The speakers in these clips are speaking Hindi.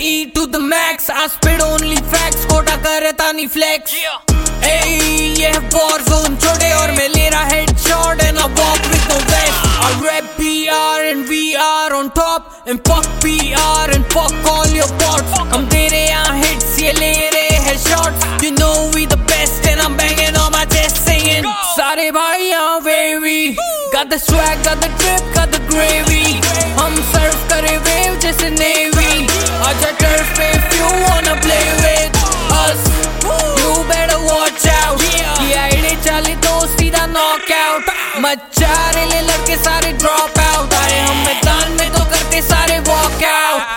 E to the max, I spit only facts, Kota करता नहीं flex. Hey, ये है war zone छोटे और मैं ले रहा headshot and I walk with no vest. I rap PR and VR on top and fuck PR and fuck all your bots. हम तेरे यहाँ hits, ये ले रहे हैं shots. You know we the best and I'm banging on my chest singing. सारे भाई यहाँ wavy, got the swag, got the drip, got the gravy. हम सर्व करे wave जैसे navy. आजा turf पे if you wanna play with us, you better watch out. ये आईडी चली तो सीधा knockout. मचा रहे लड़के सारे drop out. आए हम मैदान में तो करते सारे walk out.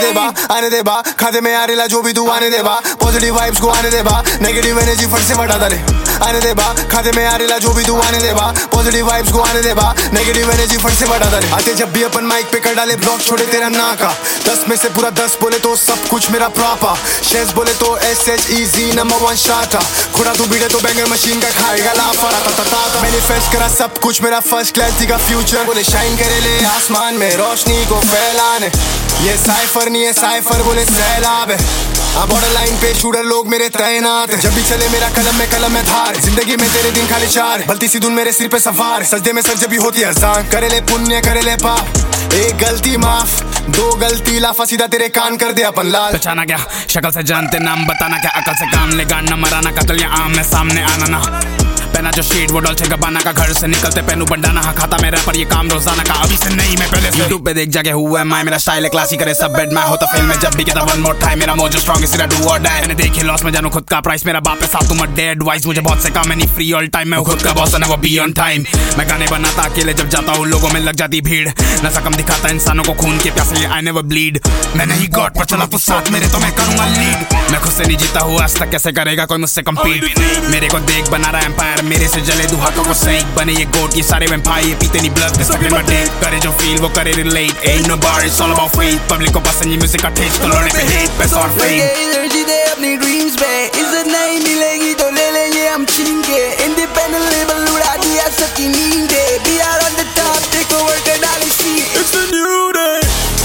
आने दे बा खाते में आ रेला जो भी तू आने दे बा. पॉजिटिव वाइब्स को आने दे बा, नेगेटिव एनर्जी फट से हटा दे. आने दे बा खाते में आ रेला जो भी तू आने दे बा. पॉजिटिव वाइब्स को आने दे बा, नेगेटिव एनर्जी फट से हटा दे. आते जब भी अपन माइक पे कर डाले ब्लॉक छोड़े तेरा नाका. 10 में से पूरा 10 बोले तो सब कुछ मेरा प्रॉपर. शेष बोले तो SHEZ नंबर 1 शाटा. खुदा तू बीड़े तो बैंगर मशीन का खाएगा लाफा. मैनिफेस्ट करा सब कुछ मेरा फर्स्ट क्लैरिटी का फ्यूचर. बोले शाइन करे ले आसमान में रोशनी को फैलाने. ये साइफर नहीं है साइफर बोले सैलाब है. बॉर्डर लाइन पे शूटर लोग मेरे तैनात है. जब भी चले मेरा कलम में धार. जिंदगी में तेरे दिन खाली 4, बल्टी सी धुन मेरे सिर पे सवार. सजदे में सर जब भी होती है अजान. करे ले पुण्य करे ले पाप, एक गलती माफ, 2 गलती लाफा सीधा तेरे कान कर दे अपन लाल. पहचाना क्या शक्ल से जानते नाम बताना क्या अकल से काम ले गाना मराना कतल या आम में सामने आना ना. पहना जो शीट वो डॉल्चे गबाना का. घर से निकलते पहनू बंडाना. हाँ खाता मेरा पर ये काम रोजाना का. अभी से नहीं मैं पहले से यूट्यूब पे देख जाके हुआ है माय. मेरा स्टाइल है क्लासिक करे सब बेड. मैं होता फिल्म में जब भी कहता वन मोर टाइम. मेरा मोजो स्ट्रॉन्ग इसीलिए डू और डाई. मैंने देखी लॉस में जानू खुद का प्राइस. मेरा बाप है साथ तुम डे एडवाइस. मुझे बहुत से काम है नहीं फ्री ऑल टाइम. मैं खुद का बॉस है वो बी ऑन टाइम. मैं गाने बनाता अकेले जब जाता हूँ लोगों में लग जाती भीड़. नशा कम दिखाता इंसानों को खून के प्यासे. I never bleed. मैं नहीं गॉड पर चला तू साथ मेरे तो मैं करूंगा लीड. मैं खुद से नहीं जीता हुआ आज तक कैसे करेगा कोई मुझसे कम्पीट. मेरे को देख बना रहा एम्पायर मेरे से जले हाथों को सही बने ये गोट. ये सारे वैम्पायर ये पीते नहीं ब्लड. करे जो फील वो करे relate. Ain't no bar it's all about faith. Public को पसंद ये म्यूजिक का टेस्ट तो लोने पे हेट पैसा और फेम. एनर्जी दे अपनी ड्रीम्स पे. इज्जत नहीं मिलेगी तो ले लेंगे हम छीन के. इंडिपेंडेंट लेवल उड़ा दिया सबकी नींद. We are on the top, take over कर डाली seat. It's a new day.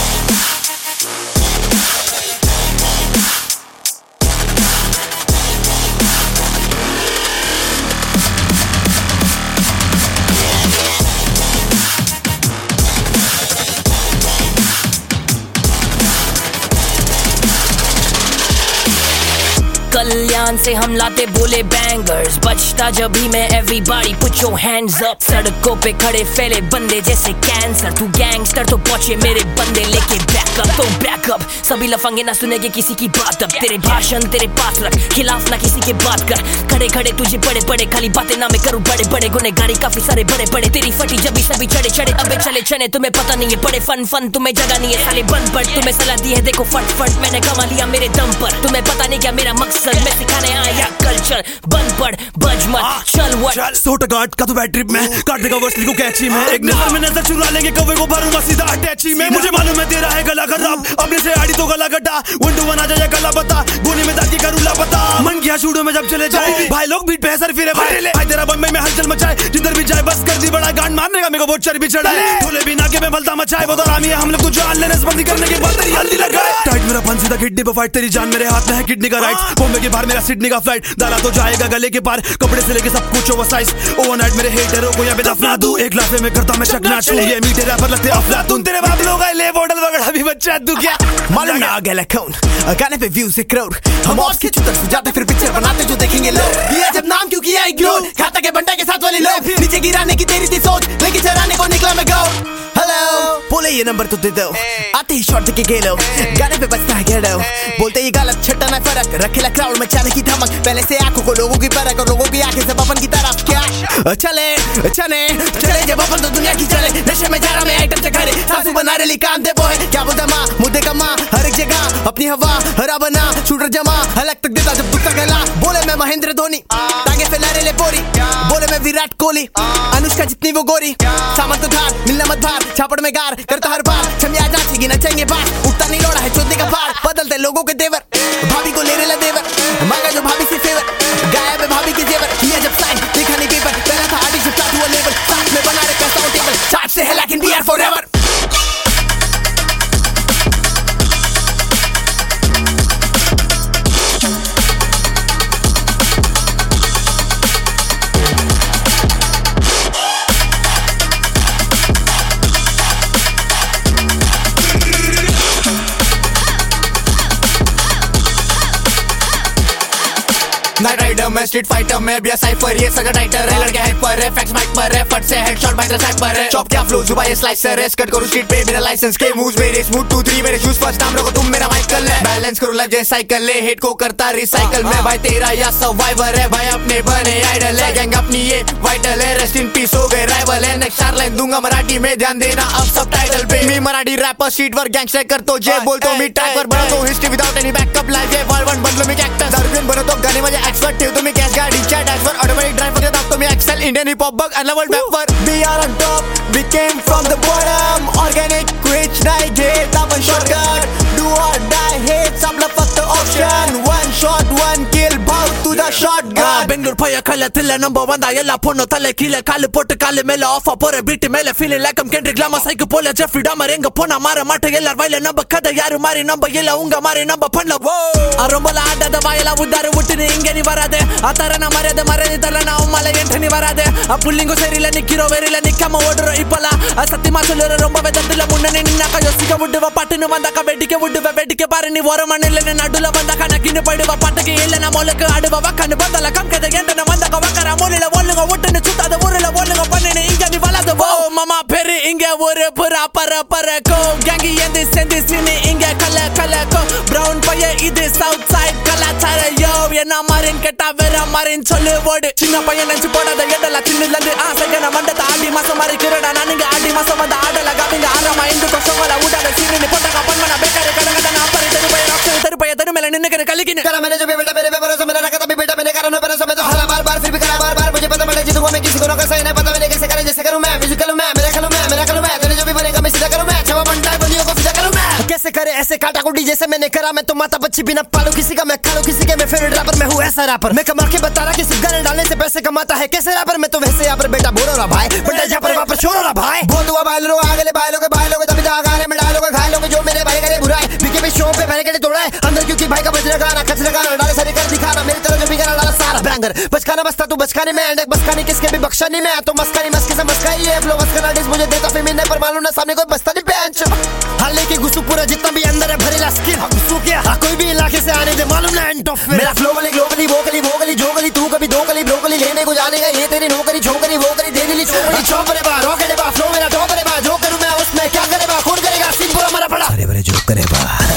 Kalyan से हम लाते बोले बैंगर्स. बचता जब भी मैं everybody put your hands up. सड़कों पे खड़े फैले बंदे जैसे कैंसर. तू गैंगस्टर तो पहुंचे मेरे बंदे लेके बैकअप. तो बैकअप सभी लफंगे ना सुनेंगे किसी की बात. अब तेरे भाषण तेरे पास रख, खिलाफ ना किसी के बात कर. खड़े खड़े तुझे बड़े बड़े खाली बातें ना मैं करूँ बड़े बड़े. गुनेगारी काफी सारे बड़े बड़े. तेरी फटी जब भी सभी चढ़े चढ़े. अबे चले चने तुम्हें पता नहीं है. बड़े फन तुम्हें जगह नहीं है साले बन पड़. तुम्हें सलाह दी है देखो फट मैंने कमा लिया मेरे दम पर. तुम्हें पता नहीं क्या मेरा मकसद. मैं सिखाने आया कल्चर. बन पड़ बज मत चल वट. सोटा गार्ड का तो बैड ट्रिप में काट देगा वर्स लिखो कैची में. एक नजर में नजर चुरा लेंगे कवे को भरूंगा सीधा अटैची में. मुझे मालूम है तेरा है गला खराब. अपने से आड़ी तो गला कटा. विंडो बना जाए गला बता. गोली में दागी करूँ लापता. मन किया शूडो में जब चले जाए भाई लोग बीट पे सर फिरे भाई. तेरा बम्बई में हलचल मचाए. जिधर भी जाए बस कर दी बड़ा. गांड मारने का मेरे को बहुत चर्बी चढ़ाए. ढोले भी नाके में बलता मचाए. वो तो रामी है हम लोग को जान लेने बंदी करने के बाद तेरी हल्दी लगाए. टाइट मेरा फन सीधा किडनी पे फाइट. तेरी जान मेरे हाथ में है किडनी का राइट. बॉम्बे के बाहर मेरा सिडनी का फ्लाइट. डाला तो जाएगा गले के पार. कपड़े से लेके सब कुछ ओवर साइज. ओवरनाइट मेरे हेटरों को यहाँ पे दफना दूं. एक लाफे में करता मैं चकना चूं. ये मीठे रैपर लगते अफलातून. तेरे बाप लोग आए ले बॉटल वगैरह भी बच्चा तू क्या मालूम ना आ गया कौन. गाने पे व्यूज से करोड़. हम ऑफ के चुतर से जाते फिर पिक्चर बनाते जो देखेंगे लोग. ये जब नाम क्यों किया इग्नोर. खाता के बंटा के साथ वाले लोग. नीचे गिराने की तेरी थी सोच. लेके चराने को निकला मैं गो. हेलो बोले ये नंबर तो दे दो. आते ही शॉट के गेलो. गाने पे बचता है गेडो. बोलते ये गलत छट्टा ना फर्क. रखेला क्राउड में चाने की धमक. पहले से आंखों को लोगों की परख. और लोगों की आंखें सब अपन की तरफ क्या चले जब अपन तो दुनिया की चले. नशे में जा रहा मैं आइटम से खड़े. सासू बना रही काम दे बोए. क्या बोलता माँ मुद्दे का माँ. हर एक जगह अपनी हवा हरा बना. शूटर जमा हलक तक देता जब दुखता गला. बोले मैं महेंद्र धोनी. टांगे फैला रहे ले बोरी. बोले मैं विराट कोहली. अनुष्का जितनी वो गोरी. सामंत धार मिलना मत भार. छापड़ में गार करता हर बार. छमिया जाचेगी नचेंगे बार. उठता नहीं लोड़ा है चोदने का पार. बदलते लोगों के देवर. भाभी को ले रहे देवर. मांगा जो भाभी से फेवर. गायब है भाभी के जेवर. ये जब साइन देखा नहीं पेपर. पहला था आर्टिस्ट जब हुआ लेवल. साथ में बना रहे पैसा और टेबल. चार्ट से है लेकिन we are forever. Night rider में स्ट्रीट फाइटर में भी साइफर ये सगा टाइटर है लड़के हेड पर है फैक्स माइक पर है फट से हेडशॉट माइक साइड पर है चॉप क्या फ्लो जुबा ये स्लाइसर है स्कट करो स्ट्रीट पे मेरा लाइसेंस के मूव्स मेरे स्मूथ 2 3 मेरे शूज फर्स्ट टाइम रखो तुम मेरा माइकल है बैलेंस करो लाइफ जैसे साइकिल ले हिट को करता रिसाइकल में भाई तेरा या सर्वाइवर है भाई अपने बने आइडल है गैंग अपनी ये वाइटल है रेस्ट इन पीस हो गए राइवल है नेक्स्ट लाइन दूंगा मराठी में ध्यान देना अब सब टाइटल पे मी Marathi rapper street work gangster कर तो जे बोल तो मी ट्रैक पर बना तो history without any backup live ये वर्ल्ड वन बदलो मी कैक्टस दर्जन बनो तो गाने मजे एक्सपर्ट ठेव तुम्ही कॅश गाडी चॅट डॅशवर ऑटोमॅटिक ड्राइव करत तो मी excel Indian hip hop bug unlevelled rapper we are on top we came from the bottom organic क्विच नाही घेत आपण shortcut do or die hates आपला फक्त option one shot one kill भाऊ तुझा शॉटगन ಬೆಂಗಳೂರು ಪಯ ಕಲೆ ತಿಲ್ಲ ನಂಬರ್ ಒಂದ ಎಲ್ಲ ಪೊಣ್ಣು ತಲೆ ಕೀಲೆ ಕಾಲು ಪೊಟ್ಟು ಕಾಲು ಮೇಲೆ ಆಫ್ ಪೊರೆ ಬಿಟ್ಟು ಮೇಲೆ feeling like come Kendrick Lamar psycho ಪೋಲೆ ಜೆಫ್ರಿ ಡಾಮರ್ ಎಂಗ ಪೊನ ಮಾರ ಮಾಟ ಎಲ್ಲರ ವೈಲೆ ನಂಬ ಕದ ಯಾರು ಮಾರಿ ನಂಬ ಎಲ್ಲ ಉಂಗ ಮಾರಿ ನಂಬ ಪಣ್ಣ ರೊಂಬಲ ಆಡದ ವಾಯಲ ಉದ್ದಾರು ಹುಟ್ಟಿನ ಹಿಂಗೆ ನೀ ಬರಾದೆ ಆ ತರನ ಮರ್ಯಾದೆ ನಾವು ಮಲೆ ಎಂಟು ನೀ ಬರಾದೆ ಆ ಪುಲ್ಲಿಂಗು ಸೇರಿಲ್ಲ ನಿಕ್ಕಿರೋ ವೇರಿಲ್ಲ ನಿಕ್ಕಮ್ಮ ಓಡ್ರೋ ಇಪ್ಪಲ ಆ ಸತ್ತಿ ಮಾಸಲರು ರೊಂಬವೆ ದದ್ದಿಲ್ಲ ಮುನ್ನನೆ ನಿನ್ನ ಯೋಸಿಕ ಉಡ್ಡುವ ಪಟ್ಟಿನ ಬಂದಕ ಬೆಡ್ಡಿಗೆ ಬಾರಿ ನೀವು ಹೊರ ಮಣ್ಣಿಲ್ಲ ನಡುಲ ಬಂದಕ ನಗಿನ ಪಡುವ ಪಟ್ಟಗೆ ಇಲ್ಲ ನಮ್ಮ ಮೊಲಕ ಆಡುವ ಕಣ್ಣು ಬಂದಲ್ಲ ಕಂಕದ ಎಂಟನ ಬಂದಕ ವಕರ ಮೂಲಿಲ ಒಲ್ಲುಗ ಒಟ್ಟನೆ ಸುತ್ತಾದ ಊರಿಲ ಒಲ್ಲುಗ ಬನ್ನಿನ ಹಿಂಗ ನೀ ಬಲದ ಓ ಮಮ ಪೆರಿ ಹಿಂಗೆ ಊರು ಪುರ ಪರ ಕೋ ಗ್ಯಾಂಗಿ ಎಂದಿ ಸೆಂದಿ ಸಿನಿ ಹಿಂಗೆ ಕಲ ಕೋ ಬ್ರೌನ್ ಪಯ್ಯ ಇದು ಸೌತ್ ಸೈಡ್ ಕಲಾಚಾರ ಯೋ ಎನ್ನ ಮಾರಿನ್ ಕೆಟ್ಟ ಬೇರ ಮಾರಿನ್ ಚೊಲ್ಲು ಓಡಿ ಚಿನ್ನ ಪಯ್ಯ ನೆಂಚು ಪೋಡದ ಎಡಲ ತಿನ್ನಿಲ್ಲಂದು ಆಸೆಗನ ಮಂಡದ ಆಡಿ ಮಾಸ ಮಾರಿ ಕಿರಡ ನನಗೆ ಆಡಿ ಮಾಸ ಬಂದ ಆಡಲ ಗಾವಿಂಗ ಆರಾಮ ಇಂದು ಕೊಸವಲ ಊಟದ ಸಿನಿ ಪೊಟ್ಟಕ ಪನ್ಮನ ಬೇಕಾರೆ ಕಡಗದ ನಾ ಪರಿ ತರುಪಯ ತರು ಮೇಲೆ ನಿನ್ನಗೆ ಕಲಿಗಿನ करा मैंने जो भी बेटा मेरे पे भरोसा मेरा रखा तभी बेटा मैंने करा नो पर समय तो हरा बार फिर भी करा बार मुझे पता पड़े जीतूंगा मैं किसी को रोका सही नहीं पता मैंने कैसे करे जैसे करूं मैं म्यूजिकल मैं मेरा करूं मैं तेरे जो भी बनेगा मैं सीधा करूं मैं छवा बनता है बंदियों को सीधा करूं मैं कैसे करे ऐसे काटा कुटी जैसे मैंने करा मैं तो माता बच्ची बिना पालू किसी का मैं खालू किसी के मैं फेवरेट रैपर मैं हूं ऐसा रैपर मैं कमा के बता रहा कि सिर्फ गाने डालने से पैसे कमाता है कैसे रैपर मैं तो वैसे यहाँ पर बेटा बोलो रहा भाई बंदा जहाँ पर वापस छोड़ो रहा भाई बोल दुआ भाई लो आगे भाई लोगे तभी तो आगे में डालोगे घायलोगे जो मेरे भाई करे बुरा है बीके भी शो पे मैंने के तोड़ा है अंदर क्योंकि भाई का बजरा गाना कचरा गाना डाले सारे कर दिखाना मेरी तरह जो भी गाना डाला सारा बैंगर बचकाना बसता तू बचकाने में एंड बचकाने किसके भी बख्शा नहीं मैं तो मस्कानी मस्के से मस्काई है फ्लो मस्काना डिस मुझे देता फिर मैंने पर मालूम ना सामने कोई बसता नहीं बेंच हाले की गुस्सू पूरा जितना भी अंदर है भरेला स्किन गुस्सू क्या कोई भी इलाके से आने दे मालूम ना एंड ऑफ मेरा फ्लो वाली ग्लोबली वोकली जोगली तू कभी दोकली ब्रोकली लेने को जाने का ये तेरी नौकरी छोकरी वो करी दे दिली छोकरी चौपरे बा रॉकेट बा फ्लो मेरा टॉपरे बा जो करूं मैं उसमें क्या करे बा कौन करेगा सिंह पूरा मरा पड़ा अरे बड़े जो करे बा